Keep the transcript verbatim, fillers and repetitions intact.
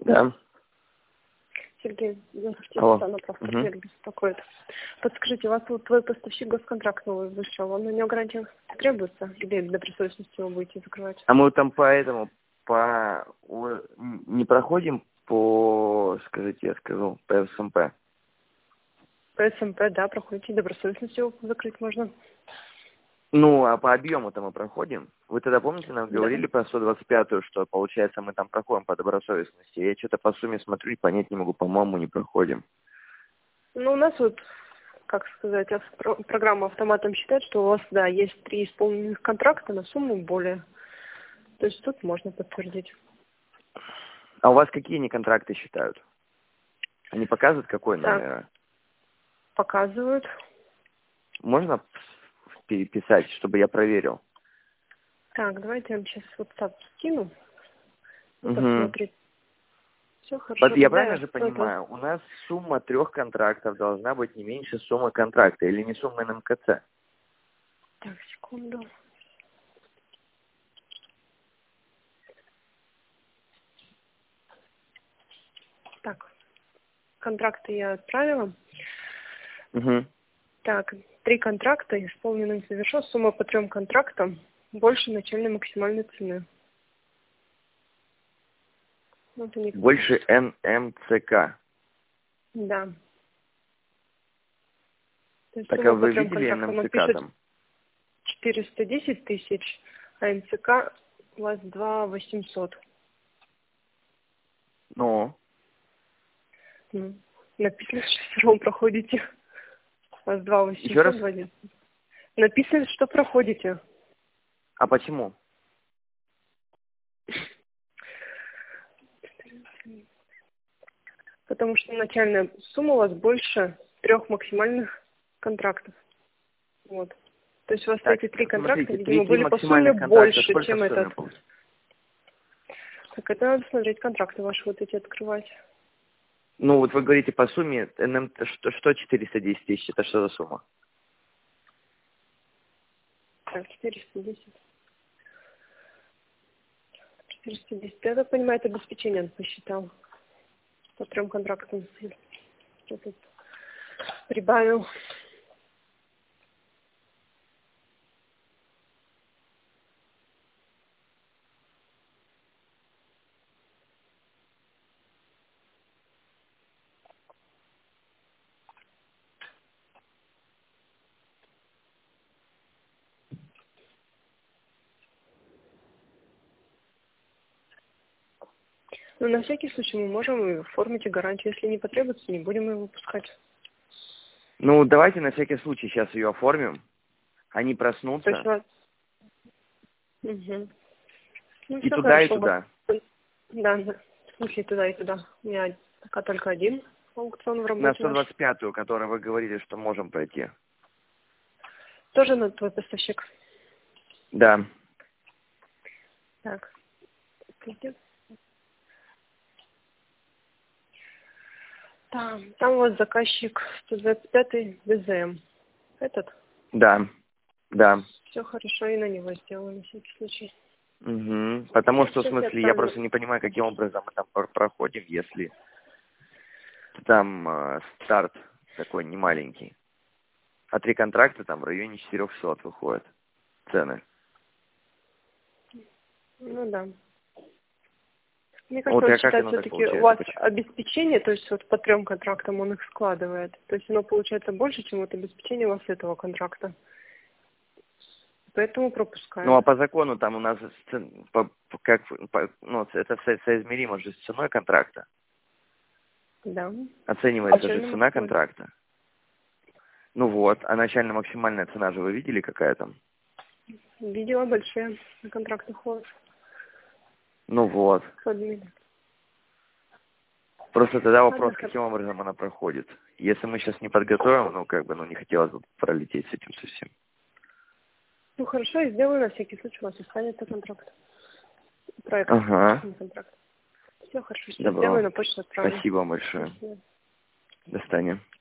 Да. Сергей, здравствуйте, Алло. Светлана, правда, Угу. беспокоит. Подскажите, у вас вот твой поставщик госконтракт новый вышел, он на него гарантия требуется? Или добросовестности его будете закрывать? А мы там поэтому по у- не проходим по, скажите, я сказал, по СМП. По СМП, да, проходите, добросовестности его закрыть можно. Ну, а по объему-то мы проходим. Вы тогда, помните, нам Да. говорили про сто двадцать пятую, что, получается, мы там проходим по добросовестности. Я что-то по сумме смотрю и понять не могу, по-моему, не проходим. Ну, у нас вот, как сказать, ав- про- программа автоматом считает, что у вас, да, есть три исполненных контракта на сумму более. То есть тут можно подтвердить. А у вас какие они контракты считают? Они показывают, какой Так, номер? показывают. Можно переписать, чтобы я проверил? Так, давайте я вам сейчас WhatsApp скину. Вы Угу. посмотрите. Все хорошо. Вот я Тогда правильно я же вот вас- понимаю, у нас сумма трех контрактов должна быть не меньше суммы контракта или не суммы эн эм ка цэ? Так, секунду. Так, контракты я отправила. Угу. Так, три контракта исполнены завершен. Сумма по трем контрактам больше начальной максимальной цены. Вот у них Больше пишет. эн эм цэ ка. Да. То есть Так а сумма по вы трем видели контрактам. Он эн эм цэ ка пишет там? четыреста десять тысяч, а эм цэ ка у вас два восемьсот. Ну, Ну, написано, что все равно проходите. У вас два еще раз? восемьсот, два девятьсот. Написано, что проходите. А почему? Потому что начальная сумма у вас больше трех максимальных контрактов. Вот. То есть у вас Так, эти три контракта, смотрите, три, видимо, три были по сумме максимальных контракта. больше, Сколько в чем сумме этот. получится? Так это надо смотреть, контракты ваши вот эти открывать. Ну, вот вы говорите по сумме, эн эм, что, что четыреста десять тысяч, это что за сумма? Так, четыреста десять. четыреста десять. Я так понимаю, это обеспечение он посчитал. По трем контрактам. Что тут прибавил. Но на всякий случай мы можем и оформить и гарантию. Если не потребуется, не будем ее выпускать. Ну, давайте на всякий случай сейчас ее оформим. Они То есть у проснутся вас... Угу. Ну, и все туда, и хорошо. У вас... туда. Да, да. В смысле, туда и туда. У меня пока только один аукцион в На работе сто наш. двадцать пятую, которую вы говорили, что можем пройти. Тоже на твой поставщик. Да. Так. Пойдем. Там, там у вас заказчик сто двадцать пятый дэ зэ эм. Этот? Да. Да. Все хорошо, и на него сделаю на всякий случай. Угу. Потому что, в Сейчас я смысле, я отправлю. просто не понимаю, каким образом мы там про- проходим, если там э, старт такой немаленький. А три контракта там в районе четырехсот выходят цены. Ну да. Мне кажется, Вот он я как считает оно так все-таки у получается? вас Почему? обеспечение, то есть вот по трем контрактам он их складывает. То есть оно получается больше, чем вот обеспечение у вас этого контракта. Поэтому Ну, а пропускает. по закону там у нас цен- по- по- как по- ну, это со- соизмеримо же с ценой контракта. Да. Оценивается же Начально цена максимально. контракта. Ну вот, а начально максимальная цена же вы видели, какая там? Видела большие на контрактах у вас. Ну вот. Подмели. Просто тогда Ладно, вопрос, хор- каким образом она проходит. Если мы сейчас не подготовим, ну как бы, ну не хотелось бы пролететь с этим совсем. ну хорошо, я сделаю на всякий случай, у вас останется контракт. Проект, Ага. не контракт. Все хорошо, все Добро. сделаю, на почту отправлю. Спасибо вам До большое. свидания. До свидания.